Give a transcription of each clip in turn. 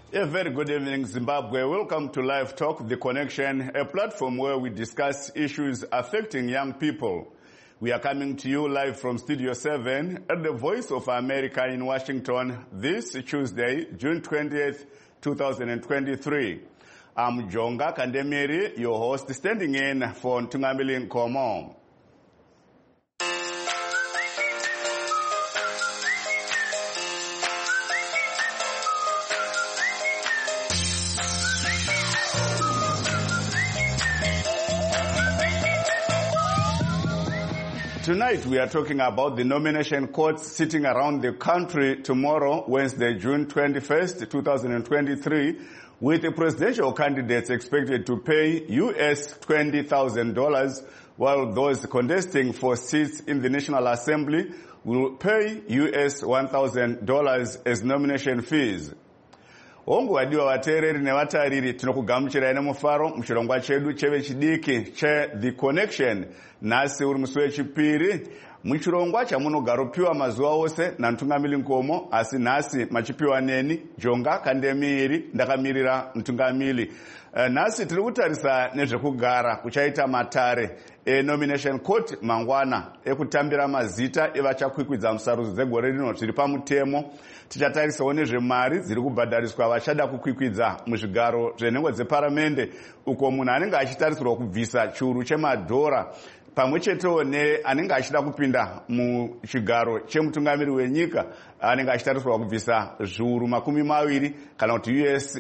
A very good evening, Zimbabwe. Welcome to Live Talk, The Connection, a platform where we discuss issues affecting young people. We are coming to you live from Studio 7 at the Voice of America in Washington this Tuesday, June 20th, 2023. I'm Jonga Kandemiri, your host, standing in for Ntungamili Nkomo. Tonight we are talking about the nomination courts sitting around the country tomorrow, Wednesday, June 21st, 2023, with the presidential candidates expected to pay US $20,000, while those contesting for seats in the National Assembly will pay US $1,000 as nomination fees. Ongo wadiwa watereri nevatariri tinokugamuchirai nemufaro muchirongwa chedu chevechidiki The Connection. Nasi uri musi wechipiri muchirongwa chamunogaropiwa mazuva ose naMtungamili Nkomo, asi nasi machipiwa neni Jonga Kandemiri ndakamirira Mtungamili. Nasi tiri kutarisa nezvekugara kuchaita matare nomination court mangwana ekutambira mazita evachakwikwidza musarudzo dzegore rino zviri pamutemo. Tichatarisawo nezvemari dziri kubhadhariswa vachada kukwikwidza muzvigaro zvenhengo dzeparamende, uko munhu anenge achitarisirwa kubvisa chiuru chemadhora pamwe chetewo anenge achida kupinda muchigaro chemutungamiri wenyika anenge achitarisirwa kubvisa zviuru $20,000 kana kuti US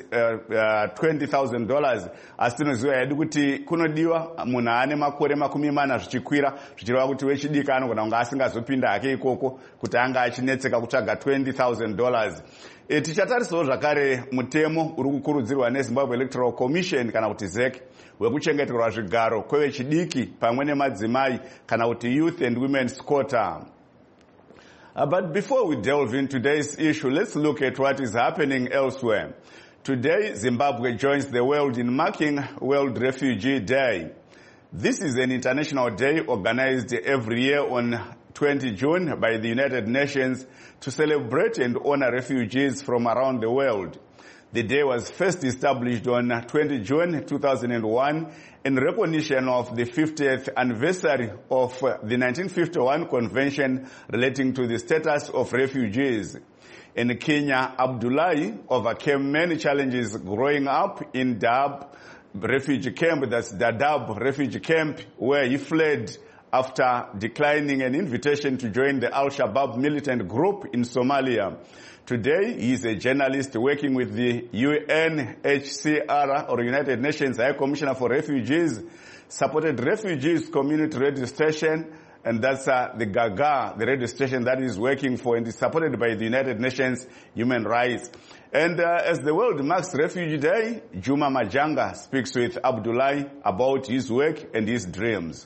$20,000. Asi tinoziva hedu kuti kunodiwa munhu ane makore 40 zvichikwira, zvichireva kuti wechidiki anogona kunge asingazopinda hake ikoko kuti anga achinetseka kutsvaga $20,000. Tichatarisawo zvakare mutemo uri kukurudzirwa neZimbabwe Electoral Commission kana kuti ZEC wekuchengeterwa zvigaro kwevechidiki pamwe nemadzimai kana kuti Youth and Women's Quota. But before we delve into today's issue, let's look at what is happening elsewhere. Today, Zimbabwe joins the world in marking World Refugee Day. This is an international day organized every year on 20 June by the United Nations to celebrate and honor refugees from around the world. The day was first established on 20 June 2001 in recognition of the 50th anniversary of the 1951 Convention relating to the status of refugees. In Kenya, Abdullahi overcame many challenges growing up in Dadaab refugee camp, that's Dadaab refugee camp, where he fled after declining an invitation to join the Al-Shabaab militant group in Somalia. Today, he is a journalist working with the UNHCR, or United Nations High Commissioner for Refugees, supported refugees community radio station, and that's the Gaga, the radio station that is working for and is supported by the United Nations Human Rights. And as the world marks Refugee Day, Juma Majanga speaks with Abdullahi about his work and his dreams.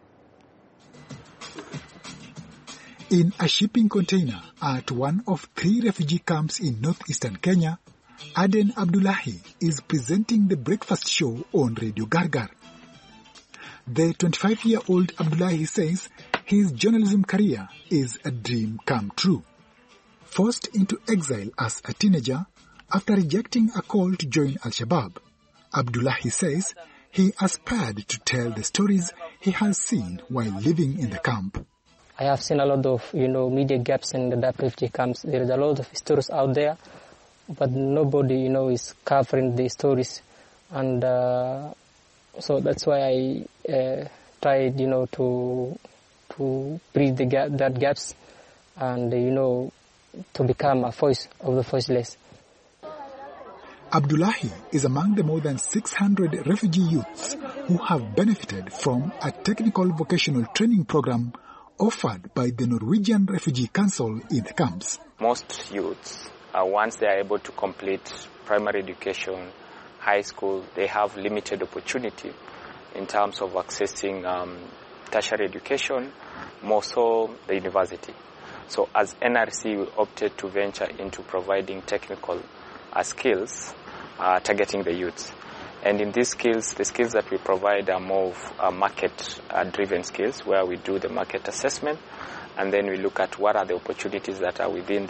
In a shipping container at one of 3 refugee camps in northeastern Kenya, Aden Abdullahi is presenting the breakfast show on Radio Gargar. The 25-year-old Abdullahi says his journalism career is a dream come true. Forced into exile as a teenager after rejecting a call to join Al-Shabaab, Abdullahi says he aspired to tell the stories he has seen while living in the camp. I have seen a lot of, media gaps in the refugee camps. There is a lot of stories out there, but nobody, is covering the stories. And so that's why I tried, to bridge that gaps and, to become a voice of the voiceless. Abdullahi is among the more than 600 refugee youths who have benefited from a technical vocational training program offered by the Norwegian Refugee Council in the camps. Most youths, once they are able to complete primary education, high school, they have limited opportunity in terms of accessing tertiary education, more so the university. So as NRC, we opted to venture into providing technical skills targeting the youths. And in these skills, the skills that we provide are more of market-driven skills, where we do the market assessment, and then we look at what are the opportunities that are within the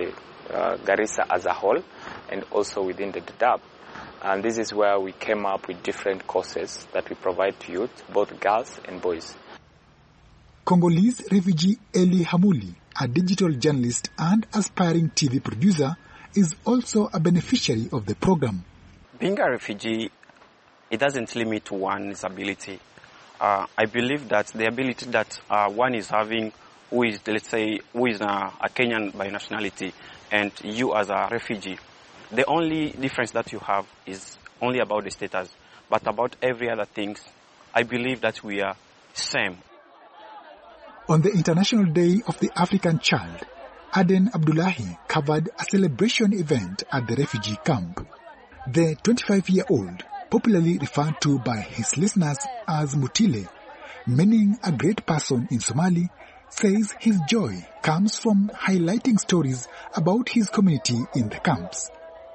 Garissa as a whole, and also within the Dadaab. And this is where we came up with different courses that we provide to youth, both girls and boys. Congolese refugee Eli Hamuli, a digital journalist and aspiring TV producer, is also a beneficiary of the program. Being a refugee, it doesn't limit one's ability. I believe that the ability that one is having, who is a Kenyan by nationality, and you as a refugee, the only difference that you have is only about the status, but about every other things, I believe that we are same. On the International Day of the African Child, Aden Abdullahi covered a celebration event at the refugee camp. The 25-year-old, popularly referred to by his listeners as Mutile, meaning a great person in Somali, says his joy comes from highlighting stories about his community in the camps.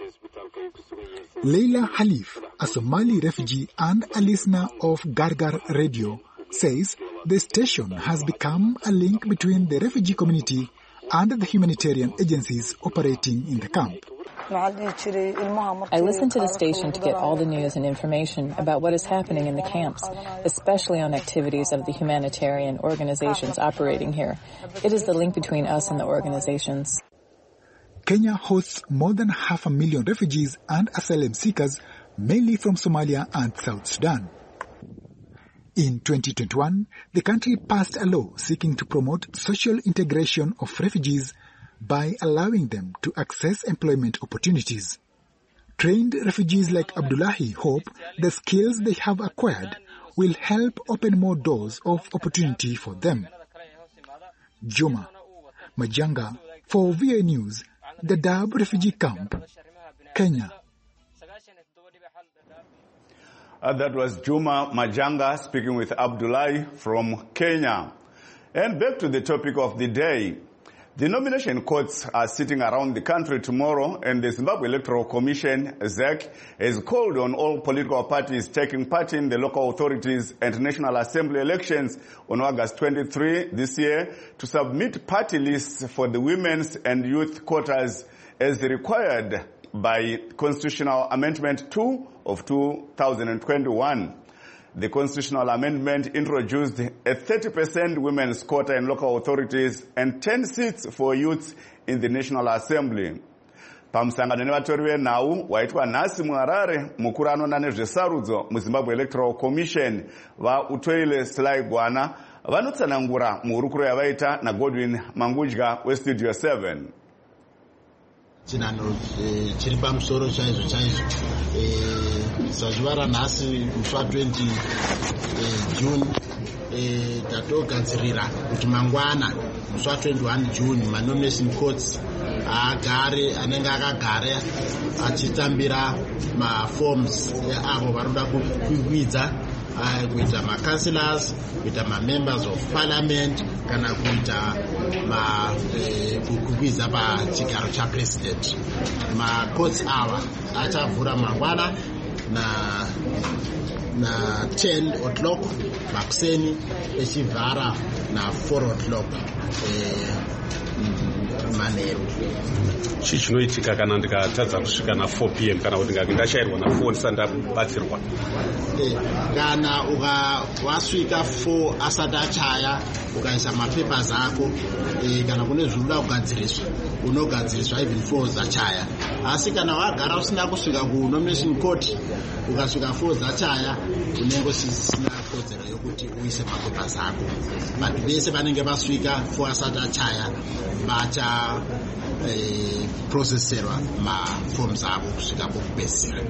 Leila Halif, a Somali refugee and a listener of Gargar Radio, says the station has become a link between the refugee community and the humanitarian agencies operating in the camp. I listen to the station to get all the news and information about what is happening in the camps, especially on activities of the humanitarian organizations operating here. It is the link between us and the organizations. Kenya hosts more than 500,000 refugees and asylum seekers, mainly from Somalia and South Sudan. In 2021, the country passed a law seeking to promote social integration of refugees by allowing them to access employment opportunities. Trained refugees like Abdullahi hope the skills they have acquired will help open more doors of opportunity for them. Juma Majanga for VOA News, Dadaab Refugee Camp, Kenya. That was Juma Majanga speaking with Abdullahi from Kenya. And back to the topic of the day. The nomination courts are sitting around the country tomorrow, and the Zimbabwe Electoral Commission, ZEC, has called on all political parties taking part in the local authorities and National Assembly elections on August 23 this year to submit party lists for the women's and youth quotas as required by Constitutional Amendment 2 of 2021. The constitutional amendment introduced a 30% women's quota in local authorities and 10 seats for youth in the National Assembly. Pamusangano nevatori venhau waitwa nhasi muHarare, mukuru anoona nezvesarudzo muZimbabwe Electoral Commission vaUtoile Selaigwana vanotsanangura muhurukuro yavaita naGodwin Mangudya weStudio 7. Chinano chiri pamusoro chaizvo zuva ranhasi musi 20 June tatogadzirira kuti mangwana musi 21 June manomination courts agare anenge akagara achitambira maforms avo varoda kukwidza kuita macouncillors, kuita members of parliament, kana kuita kukwidza pachigaro chapresident. Macourts ava achavhura mangwana na 10 o'clock makuseni echivhara na 4 o'clock manheru. Chii chinoitika kana ndikatadza kusvika na 4 p.m. kana kuti ndashayirwa na 4 ndisati ndabatsirwa? Kana wasvika 4 asati achaya ukaisa mapapers ako kana kune zviruda kugadziriswa unogadziriswa even 4 zachaya. Asi kana wagara usina kusvika kunomination court ukasvika 4 zachaya unenge usina kodzero yokuti uise mapapers ako. But vese vanenge vasvika 4 asati achaya vacha processerwa maforms avo kusvika pokupedzisira.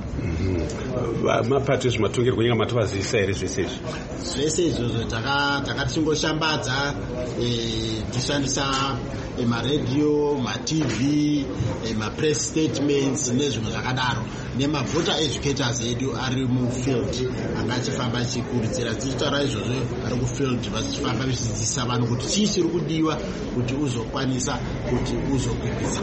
Mapati ezvematongerwo nyika matovazivisa here zvese izvi? Zvese izvozvo takatisingoshambadza tichishandisa maredio, matv, mapress statements nezvimwe zvakadaro, nemavoter educators edu ari mufield anga achifamba achikurudzira tichitaura izvozvo ari kufield vachifamba vachidzidzisa vanhu kuti chii chiri kudiwa kuti uzokwanisa kuti uzokwidza.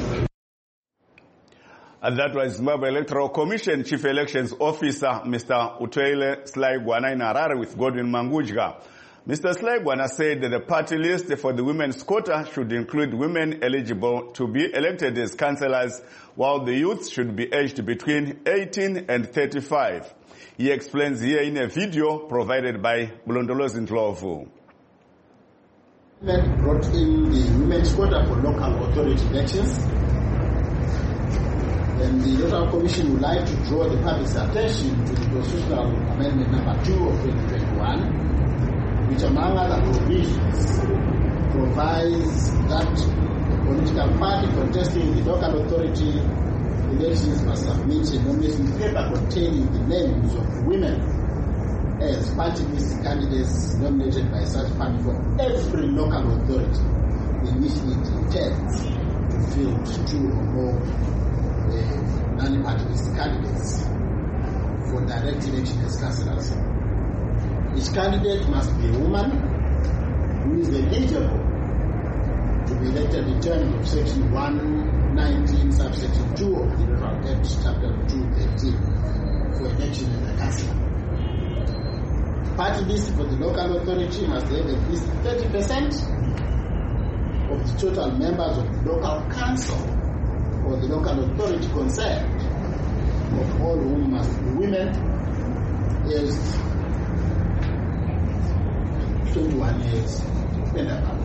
And that was Zimbabwe Electoral Commission Chief Elections Officer Mr. Utoile Selaigwana in Harare with Godwin Mangudya. Mr. Slegwana said that the party list for the women's quota should include women eligible to be elected as councillors, while the youth should be aged between 18 and 35. He explains here in a video provided by Bulondolozi Ndlovu. Brought in the women's quota for local authority elections. And the Electoral Commission would like to draw the public's attention to the Constitutional Amendment number 2 of 2021, which among other provisions provides that the political party contesting the local authority elections must submit a nomination paper containing the names of women as party list candidates nominated by such party for every local authority in which it intends to field 2 or more non-party list candidates for direct election as councillors. Each candidate must be a woman who is eligible to be elected in terms of Section 119, subsection 2 of the Electoral Act, Chapter 213, for election as a councillor. Party list for the local authority must have at least 30% of the total members of the local council or the local authority concerned, of all whom must be women, aged 21 years and above.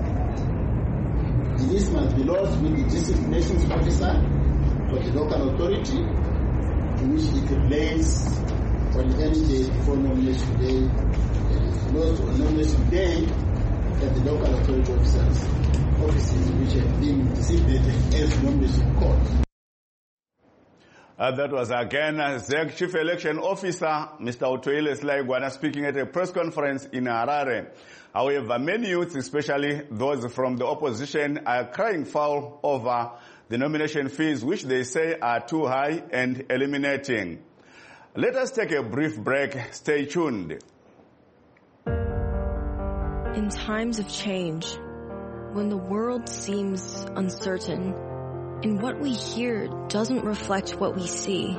The list must be lodged with the designations officer for the local authority, to which it relates on any day before nomination day, and is lodged on nomination day at the local authority officers' offices which have been designated as nomination court. That was again ZEC Chief Election Officer, Mr. Otoile Slegwana, speaking at a press conference in Harare. However, many youths, especially those from the opposition, are crying foul over the nomination fees, which they say are too high and eliminating. Let us take a brief break. Stay tuned. In times of change, when the world seems uncertain, and what we hear doesn't reflect what we see,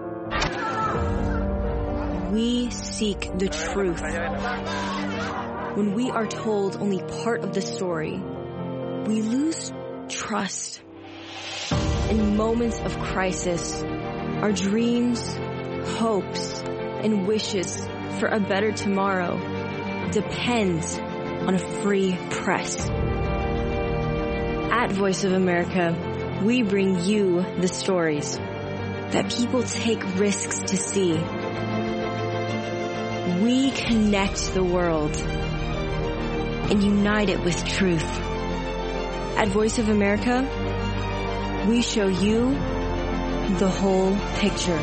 we seek the truth. When we are told only part of the story, we lose trust. In moments of crisis, our dreams, hopes, and wishes for a better tomorrow depends on a free press. At Voice of America, we bring you the stories that people take risks to see. We connect the world and unite it with truth. At Voice of America, we show you the whole picture.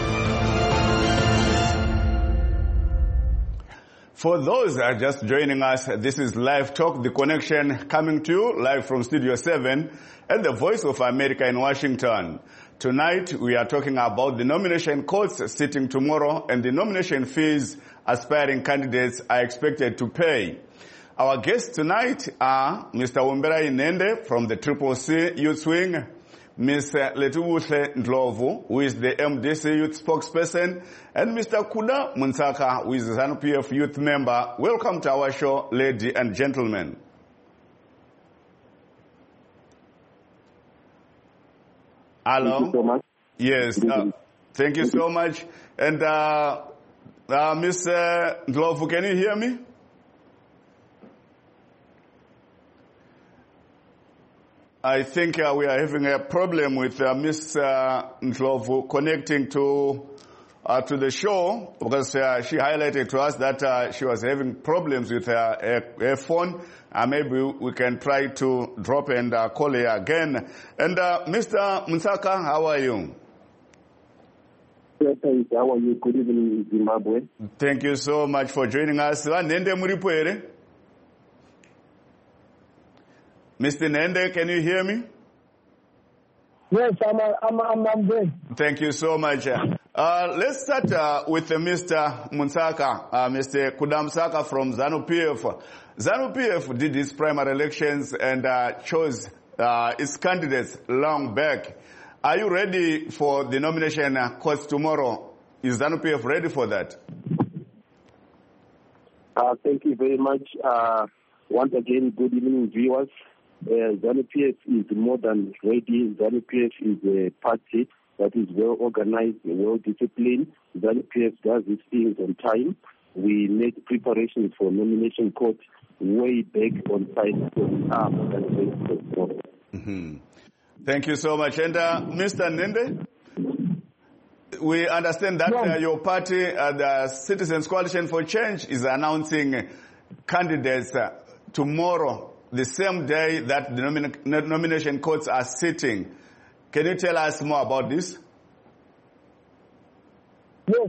For those that are just joining us, this is Live Talk, The Connection, coming to you live from Studio 7 at the Voice of America in Washington. Tonight, we are talking about the nomination courts sitting tomorrow and the nomination fees aspiring candidates are expected to pay. Our guests tonight are Mr. Womberai Nende from the Triple C Youth Wing, Ms. Letubuhle Ndlovu, who is the MDC Youth Spokesperson, and Mr. Kuda Muntsaka, who is the ZANU-PF Youth Member. Welcome to our show, ladies and gentlemen. Hello. Thank you so much. Yes, thank you so much. And Ms. Ndlovu, can you hear me? I think we are having a problem with Ms. Ndlovu connecting to the show, because she highlighted to us that she was having problems with her phone. Maybe we can try to drop and call her again. And Mr. Muntsaka, how are you? Yes, how are you? Good evening, Zimbabwe. Thank you so much for joining us. Nende Muripuere. Mr. Nende, can you hear me? Yes, I'm there. Thank you so much. Let's start with Mr. Muntsaka, Mr. Kudamsaka from ZANU-PF. ZANU-PF did its primary elections and chose its candidates long back. Are you ready for the nomination course tomorrow? Is ZANU-PF ready for that? Thank you very much. Once again, good evening, viewers. ZANU-PF is more than ready. ZANU-PF is a party that is well organized, well disciplined. ZANU-PF does its things on time. We make preparations for nomination court way back on site, so we are organized. Thank you so much. And Mr. Nende, we understand that your party, the Citizens Coalition for Change, is announcing candidates tomorrow, the same day that the nomination courts are sitting. Can you tell us more about this? Yes,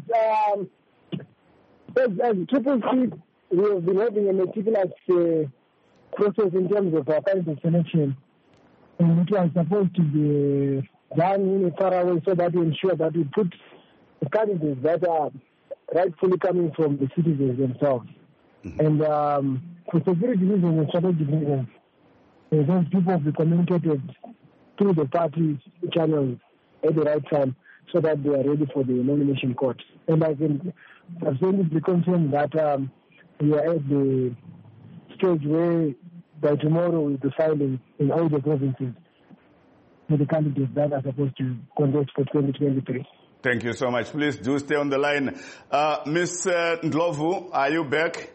as Triple C, we have been having a meticulous process in terms of our candidate selection. And it was supposed to be done in a thorough way so that we ensure that we put the candidates that are rightfully coming from the citizens themselves. And for security reasons and strategic reasons, those people have been communicated through the party channels at the right time so that they are ready for the nomination court. And I can absolutely confirm that we are at the stage where by tomorrow we'll be filing in all the provinces for the candidates that are supposed to contest for 2023. Thank you so much. Please do stay on the line. Ms. Ndlovu, are you back?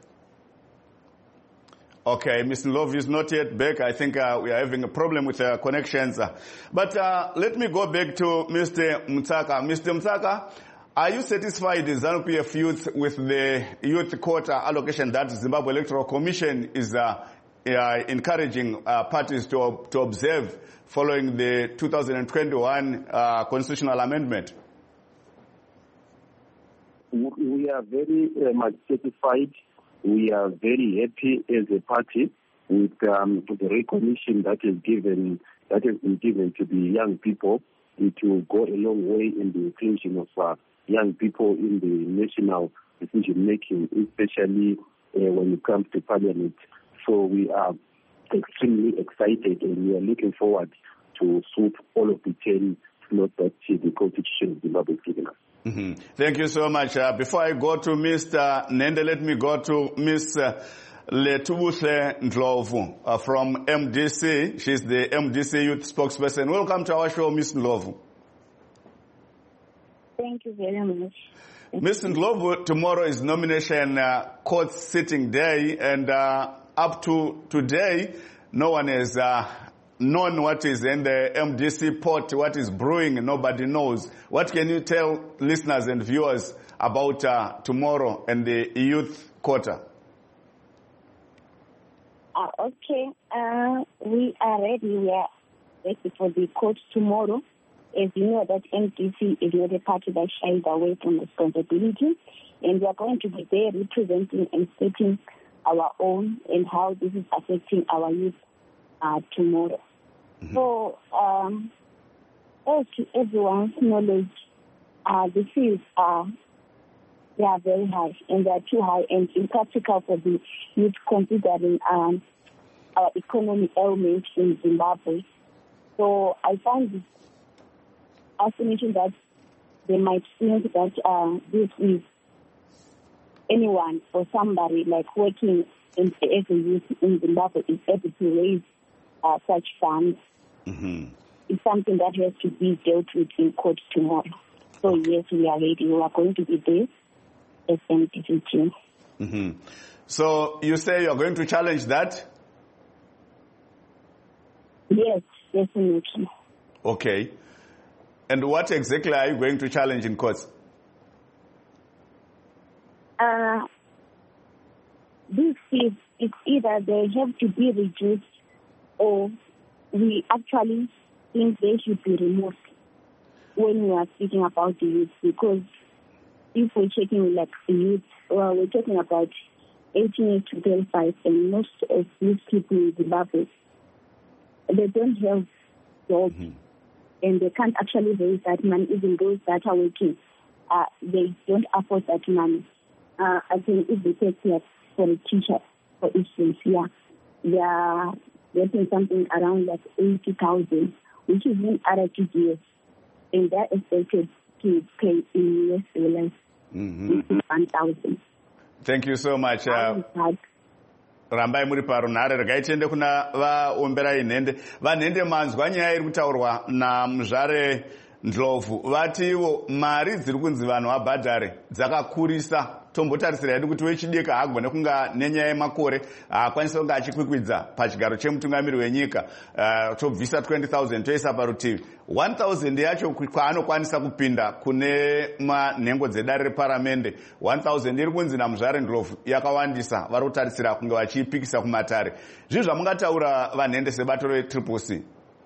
Okay, Ms. Ndlovu is not yet back. I think we are having a problem with connections. But let me go back to Mr. Mutsaka. Mr. Mutsaka, are you satisfied, ZANU-PF youth, with the youth quota allocation that Zimbabwe Electoral Commission is encouraging parties to observe following the 2021 constitutional amendment? We are very much satisfied. We are very happy as a party with the recognition that has been given to the young people. It will go a long way in the inclusion of young people in the national decision making, especially when it comes to parliament. So we are extremely excited and we are looking forward to suit all of the 10 slots that the Constitution of Zimbabwe has given us. Thank you so much. Before I go to Mr. Nende, let me go to Ms. Letubushe Ndlovu from MDC. She's the MDC youth spokesperson. Welcome to our show, Ms. Ndlovu. Thank you very much. Ms. Ndlovu, tomorrow is nomination court sitting day, and up to today, no one has known what is in the MDC pot, what is brewing, nobody knows. What can you tell listeners and viewers about tomorrow and the youth quota? Okay, we are ready. We are ready for the court tomorrow. As you know, that MDC is not a party that shies away from responsibility, and we are going to be there representing and stating our own and how this is affecting our youth tomorrow. So, as to everyone's knowledge, the fees they are very high, and they are too high and impractical for the youth, considering our economic ailment in Zimbabwe. So I find it fascinating that they might think that this is anyone or somebody like working as a youth in Zimbabwe is able to raise such funds. It's something that has to be dealt with in court tomorrow. So yes, we are ready. We are going to be there as MDC team. So you say you're going to challenge that? Yes, definitely. Okay. And what exactly are you going to challenge in court? This is, it's either they have to be reduced or we actually think they should be removed when we are speaking about the youth, because if we're checking like the youth, we're talking about 18 to 35, and most of these people in Zimbabwe, they don't have jobs, and they can't actually raise that money. Even those that are working, they don't afford that money. I think if they take care for a teacher, for instance, they are getting something around like 80,000, which is in RTGS, and they're expected to pay in US dollars 1,000. Thank you so much. Rambai muri parunhare. Regai tiende kuna vaomberai nhende. Vanhende manzwa nyaya iri kutaurwa naMuzvare Ndlovu. Vatiwo mari dziri kunzi vanhu vabhadhare dzakakurisa. Tombotarisira hedu kuti wechidiki haagone kunga nenyaya yemakore haakwanisa kunga achikwikwidza pachigaro chemutungamiri wenyika. Tobvisa 20,000 toisa parutivi. 1,000 yacho kwaanokwanisa kupinda kune manhengo dzedare reparamende. 1,000 iri kunzi naMuzvare Ndlovu yakawandisa. Vari kutarisira kunge vachiipikisa kumatare. Zvizvi zvamungataura vanhende sebato reTriple C?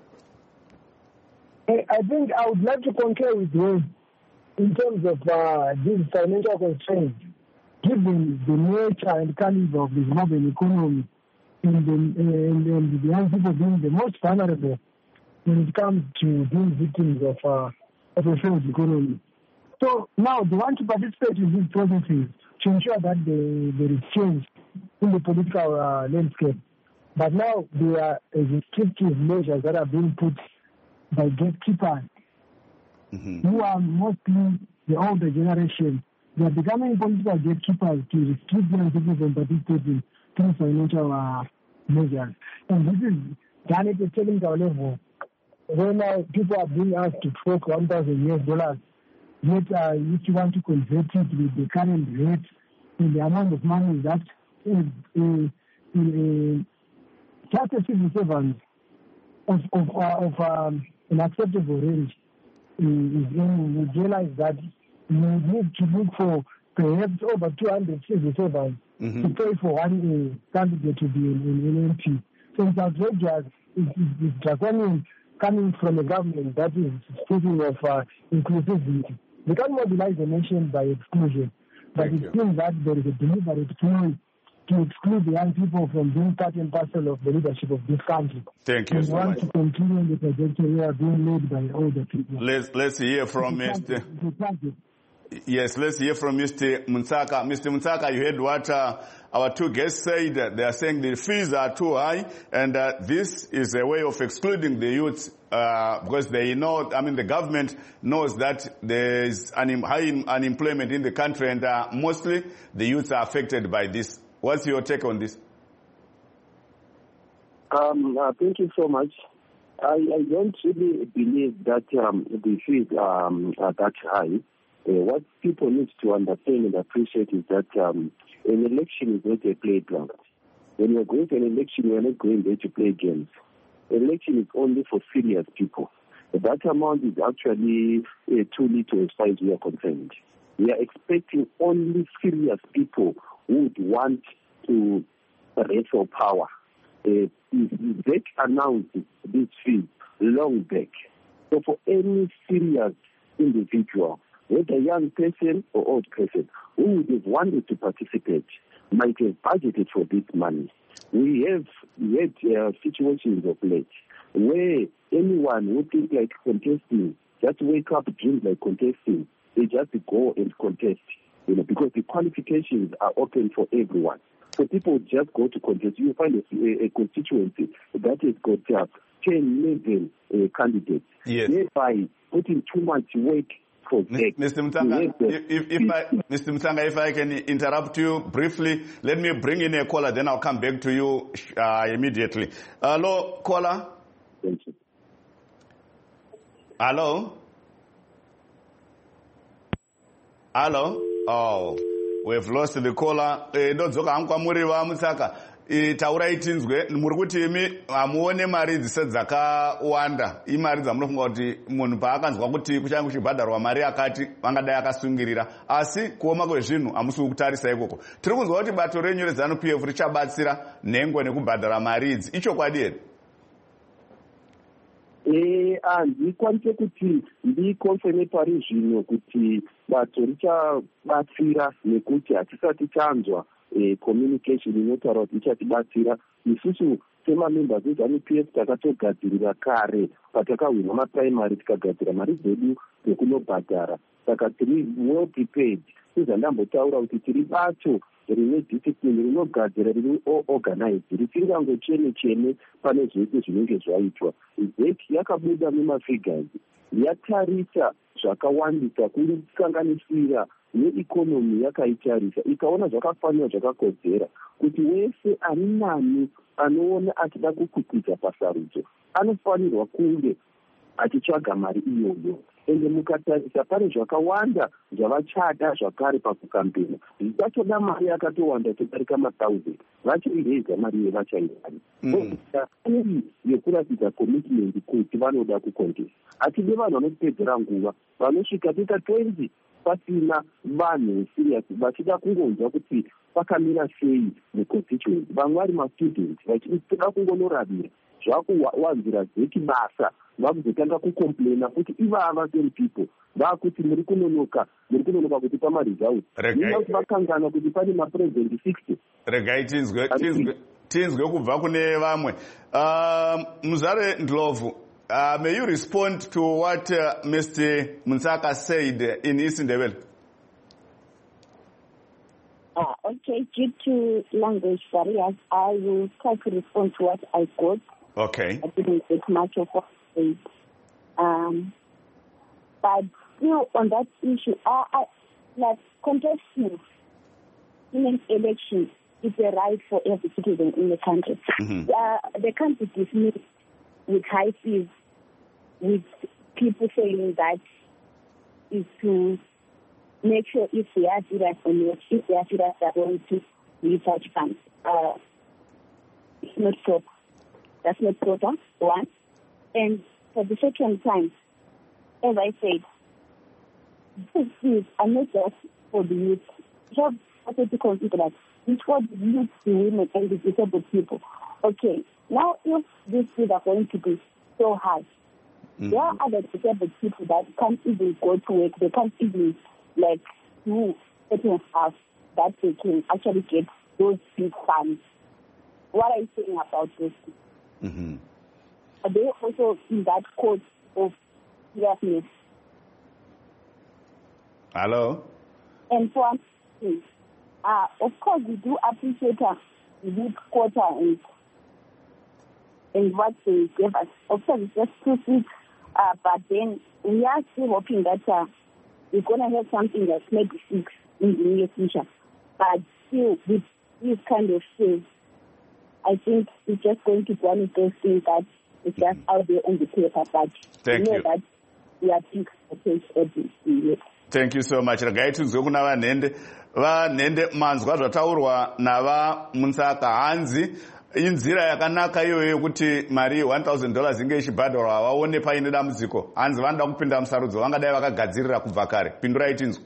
I think I would like to concur with you in terms of these financial constraints, given the nature and caliber of the Zimbabwean economy and the young people being the most vulnerable when it comes to being victims of a failed economy. So now they want to participate in these processes to ensure that there is change in the political landscape. But now there are restrictive measures that are being put by gatekeepers who are mostly the older generation. They are becoming political gatekeepers to restrict young people from participating through financial measures. And this is done at a technical level, where now people are being asked to fork $1,000, yet if you want to convert it with the current rate and the amount of money that just a civil servant of an acceptable range, you realize that you need to look for perhaps over 200 civil servants to pay for one candidate to be an MP. So it's outrageous. It's draconian coming from a government that is speaking of inclusivity. They can't mobilize the nation by exclusion, but it seems that there is a deliberate plan to exclude the young people from being part and parcel of the leadership of this country. Thank you so much. We want to continue the trajectory we are being led by older people. Let's hear from Mr. Yes, let's hear from Mr. Muntsaka. Mr. Muntsaka, you heard what our two guests said. They are saying the fees are too high, and this is a way of excluding the youth because they know, the government knows that there is high unemployment in the country, and mostly the youth are affected by this. What's your take on this? Thank you so much. I don't really believe that the fees are that high. What people need to understand and appreciate is that an election is not a playground. When you're going to an election, you're not going there to play games. An election is only for serious people. That amount is actually too little as far as we are concerned. We are expecting only serious people who would want to race for power. They announced this fees long back. So for any serious individual, whether young person or old person, who would have wanted to participate, might have budgeted for this money. We had situations of late where anyone who thinks like contesting, just wake up, dream like contesting, they just go and contest, because the qualifications are open for everyone. So people just go to contest. You find a constituency that has got 10 candidates. Yes. Thereby putting too much work for Mr. Mutanga, Mr. Mutanga, if I can interrupt you briefly, let me bring in a caller, then I'll come back to you immediately. Hello, caller? Thank you. Hello? Hello? Oh, we've lost the caller. Ndozoka hankwa muri wa Mutsaka. Taurai tinzwe, muri kuti imi hamuone mari dzise dzakawanda. Imari dzamunofunga kuti munhu paakanzwa kuti kuchange kuchibhadharwa mari akati vangadai akasungirira. Asi kuoma kwezvinhu hamusi kutarisa ikoko. Tiri kunzwa kuti bato renyu reZANU-PF richabatsira nhengo nekubhadhara mari idzi. Ichokwadi here? Handikwanise kuti ndikonfirme pari zvino kuti bato richabatsira nekuti hatisati tanzwa communication inotaura kuti ichatibatsira. Isusu semamembers eZANU-PF takatogadzirira kare patakahwina maprimary tikagadzira mari dzedu dzekunobhadhara. Saka tiri well prepared. Sezvandambotaura kuti tiri bato rine discipline rinogadzira riri organized risingangochene pane zvese zvinenge zvaitwa. ZEC yakabuda nemafigures yatarisa zvakawandisa kusanganisira yeikonomi yakaitarisa ikaona zvakafanira zvakakodzera kuti wese ani nani anoona achida kukwikwiza pasarudzo anofanirwa kunge achitsvaga mari iyoyo. Ende mukatarisa pane zvakawanda zvavachada zvakare pakukambena zvichatoda mari yakatowanda todarika ma1000 vachiireza mari iyo vachairani yekuratidza commitment kuti vanoda kukontesa. Hatide vanhu vanopedzera nguva vanosvika toita 20 pasina vanhu serious vachida kungonzwa kuti pakamira sei muconstituency. Vamwe vari mastudents vachitoda kungonoravira zvakuwanzira zeki basa vakuzotanga kucomplaina kuti ivava same people vakuti muri kunonoka kuti pamaresults kuti vakangana kuti pane mapresident 60. Regai tinzwe kubva kune vamwe. Muzare Ndlovu, may you respond to what Mr. Muntsaka said in East Ndebele? Okay, due to language barriers, I will try to respond to what I got. Okay. I didn't get much of what I said. But still on that issue, like contesting in an election is a right for every citizen in the country. Mm-hmm. They can't be dismissed with high fees, with people saying that is to make sure if they are serious or not, if they are serious, they are going to research funds. It's not proper. That's not proper, one. And for the second time, as I said, these fees are not just for the youth. You have also to consider that it's for the youth, the women, and the disabled people. Okay, now if these fees are going to be so high, there are other disabled people that can't even go to work. They can't even, do certain stuff that they can actually get those big funds. What are you saying about this? Mm-hmm. Are they also in that code of seriousness? Hello? And for of course, we do appreciate the youth quota and what they gave us. Of course, it's just 2 weeks, but then we are still hoping that we're going to have something that's maybe 6 in the near future. But still, with this kind of thing, I think it's just going to be one of those things that is just out there on the paper. But thank you. That we are thinking everything. Thank you so much. Regai tunzwe kuna vanhende manzwa zvataurwa nava Muntsaka hanzi inzira yakanaka iyoyo yekuti mari $1,000 inge ichibhadharwa vaone paine dambudziko. Hanzi vanoda kupinda musarudzo vangadai vakagadzirira kubva kare. Pindurai tinzwe.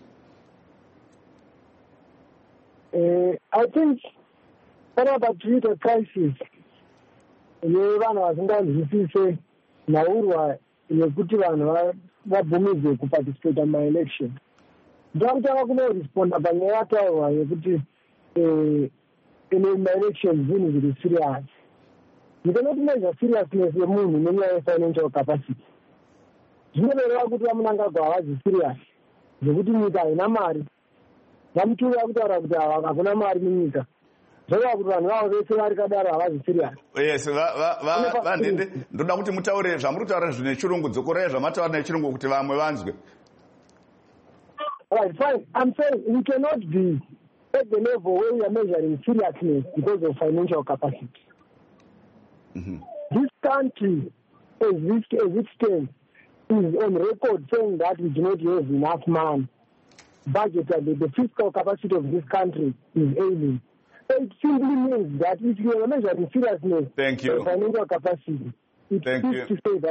I think panapa the crisis yevanhu vasinganzwisise nhaurwa yekuti vanhu vabvumidzwe kuparticipate mumaelection. Ndakutanga kunoresponda panyaya yataurwa yekuti ma-elections zvinhu zviri serious. You cannot measure seriousness yemunhu nenyaya ye-financial capacity. Zvinovereva kuti vamunangagwa havazi serious zvekuti nyika haina mari. Vamutuva kutaura kuti hakuna mari munyika. Zvava kuti vanhu vavo vese vari kadaro havazi serious. Yes, vanhende ndoda kuti mutaure zvamuri kutaura zvine chirungu dzokoraya zvamataura nechirungu kuti vamwe vanzwe. Right, fine. I'm saying we cannot be at the level where we are measuring seriousness because of financial capacity. Mm-hmm. This country, as it stands, is on record saying that we do not have enough money. Budgeted, the fiscal capacity of this country is ailing. So it simply means that if you are measuring seriousness of financial capacity, Thank you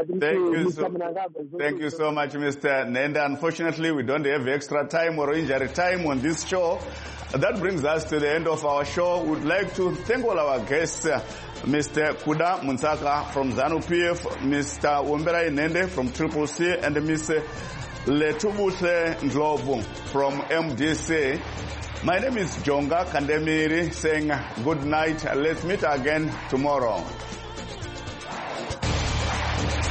so much, Mr. Nenda. Unfortunately, we don't have extra time or injury time on this show. That brings us to the end of our show. We would like to thank all our guests, Mr. Kuda Muntsaka from ZANU-PF, Mr. Womberai Nende from Triple C, and Ms. Letubuse Ndlovu from MDC. My name is Jonga Kandemiri saying good night. Let's meet again tomorrow.